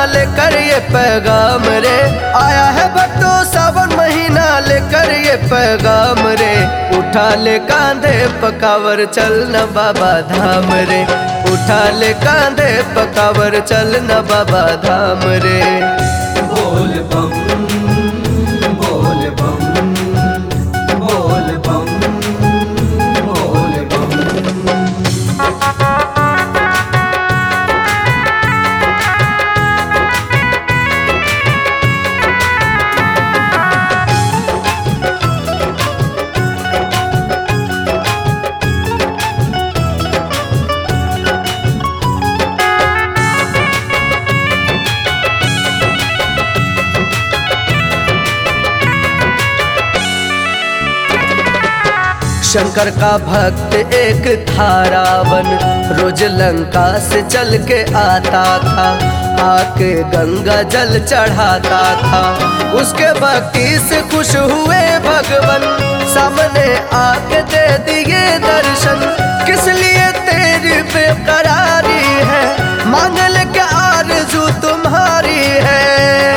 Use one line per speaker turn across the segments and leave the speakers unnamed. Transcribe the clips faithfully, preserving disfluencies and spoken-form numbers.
लेकर ये पैगाम रे, आया है भक्तों सावन महीना लेकर ये पैगाम रे। उठा ले कांधे पकावर चल न बाबा धाम रे, उठा ले कांधे पकावर चल न बाबा धाम रे।
बोल बम बोल बम बोल बम बोल बम।
शंकर का भक्त एक था रावण, रोज लंका से चल के आता था, आके गंगा जल चढ़ाता था। उसके भक्ति से खुश हुए भगवान, सामने आके दे दिए दर्शन। किस लिए तेरी बेकरारी है, मांग ले के आरज़ू तुम्हारी है।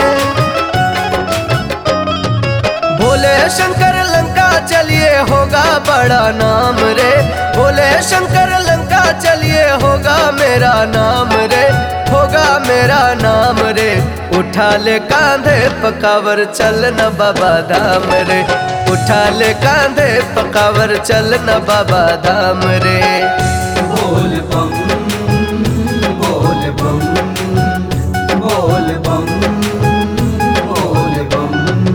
भोले शंकर लंका चलिए होगा बड़ा नाम रे, भोले शंकर लंका चलिए होगा मेरा नाम रे, होगा मेरा नाम रे। उठा ले कांधे पकावर चल न बाबा धाम रे, उठा ले कांधे पकावर चल न बाबा धाम रे।
बोल बम बोल बम बोल बम बोल बम।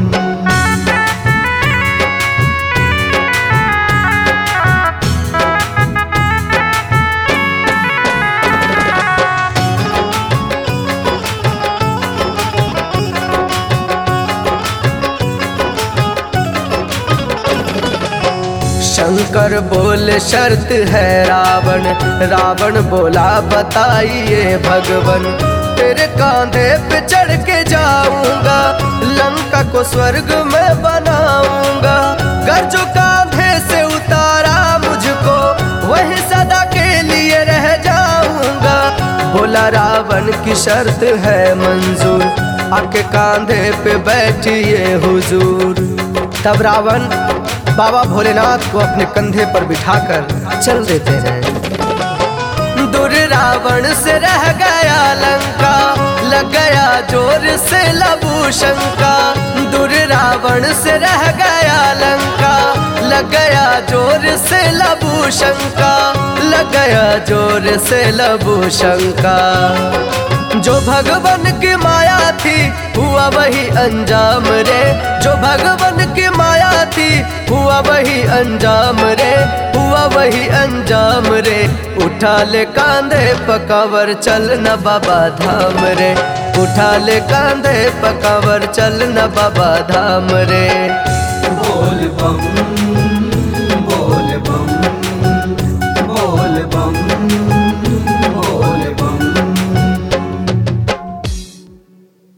शंकर बोले शर्त है रावण, रावण बोला बताइए भगवन। तेरे कांधे पे चढ़ के जाऊंगा, लंका को स्वर्ग में बनाऊंगा। कर जो कांधे से उतारा मुझको, वही सदा के लिए रह जाऊंगा। बोला रावण की शर्त है मंजूर, आके कांधे पे बैठिए हुजूर। तब रावण बाबा भोलेनाथ को अपने कंधे पर बिठाकर चल देते हैं। दूर रावण से रह गया लंका, लग गया जोर से लबू शंका। दूर रावण से रह गया लंका, लग गया जोर से लबू शंका, लग गया जोर से लबू शंका। जो भगवान की माया थी हुआ वही अंजाम रे, जो भगवान की माया थी हुआ वही अंजाम रे, हुआ वही अंजाम रे। उठा ले कांधे पकावर चल न बाबा धाम रे, उठा ले कांधे पकावर चल न बाबा धाम रे।
बोल बम